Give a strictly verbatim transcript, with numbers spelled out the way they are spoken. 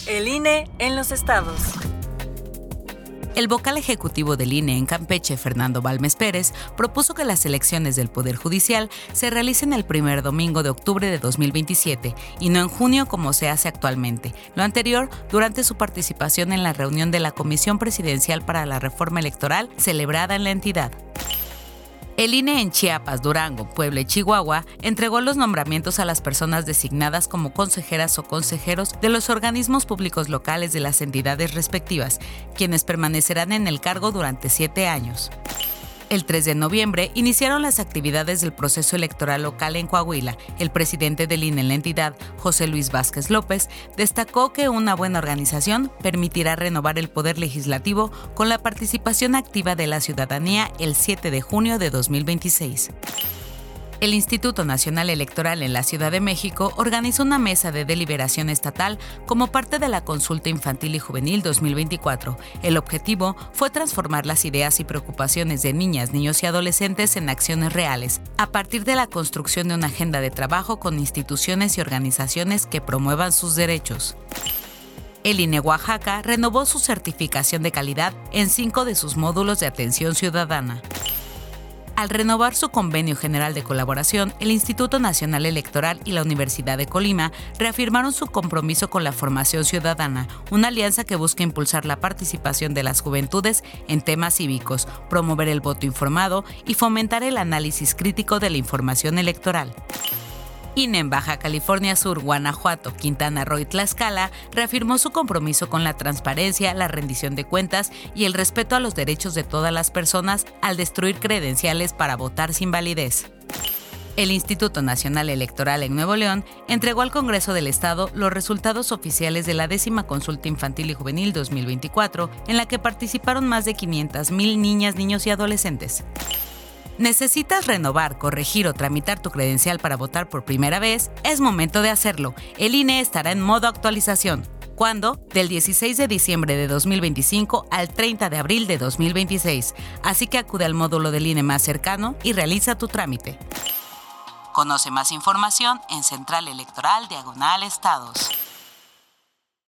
El I N E en los estados. El vocal ejecutivo del I N E en Campeche, Fernando Balmes Pérez, propuso que las elecciones del Poder Judicial se realicen el primer domingo de octubre de dos mil veintisiete y no en junio como se hace actualmente. Lo anterior, durante su participación en la reunión de la Comisión Presidencial para la Reforma Electoral celebrada en la entidad. El I N E en Chiapas, Durango, Puebla y Chihuahua entregó los nombramientos a las personas designadas como consejeras o consejeros de los organismos públicos locales de las entidades respectivas, quienes permanecerán en el cargo durante siete años. El tres de noviembre iniciaron las actividades del proceso electoral local en Coahuila. El presidente del I N E en la entidad, José Luis Vázquez López, destacó que una buena organización permitirá renovar el poder legislativo con la participación activa de la ciudadanía el siete de junio de dos mil veintiséis. El Instituto Nacional Electoral en la Ciudad de México organizó una mesa de deliberación estatal como parte de la Consulta Infantil y Juvenil dos mil veinticuatro. El objetivo fue transformar las ideas y preocupaciones de niñas, niños y adolescentes en acciones reales, a partir de la construcción de una agenda de trabajo con instituciones y organizaciones que promuevan sus derechos. El I N E Oaxaca renovó su certificación de calidad en cinco de sus módulos de atención ciudadana. Al renovar su convenio general de colaboración, el Instituto Nacional Electoral y la Universidad de Colima reafirmaron su compromiso con la formación ciudadana, una alianza que busca impulsar la participación de las juventudes en temas cívicos, promover el voto informado y fomentar el análisis crítico de la información electoral. I N E en Baja California Sur, Guanajuato, Quintana Roo y Tlaxcala reafirmó su compromiso con la transparencia, la rendición de cuentas y el respeto a los derechos de todas las personas al destruir credenciales para votar sin validez. El Instituto Nacional Electoral en Nuevo León entregó al Congreso del Estado los resultados oficiales de la décima Consulta Infantil y Juvenil dos mil veinticuatro, en la que participaron más de quinientas mil niñas, niños y adolescentes. ¿Necesitas renovar, corregir o tramitar tu credencial para votar por primera vez? Es momento de hacerlo. El I N E estará en modo actualización. ¿Cuándo? Del dieciséis de diciembre de dos mil veinticinco al treinta de abril de dos mil veintiséis. Así que acude al módulo del I N E más cercano y realiza tu trámite. Conoce más información en Central Electoral Diagonal Estados.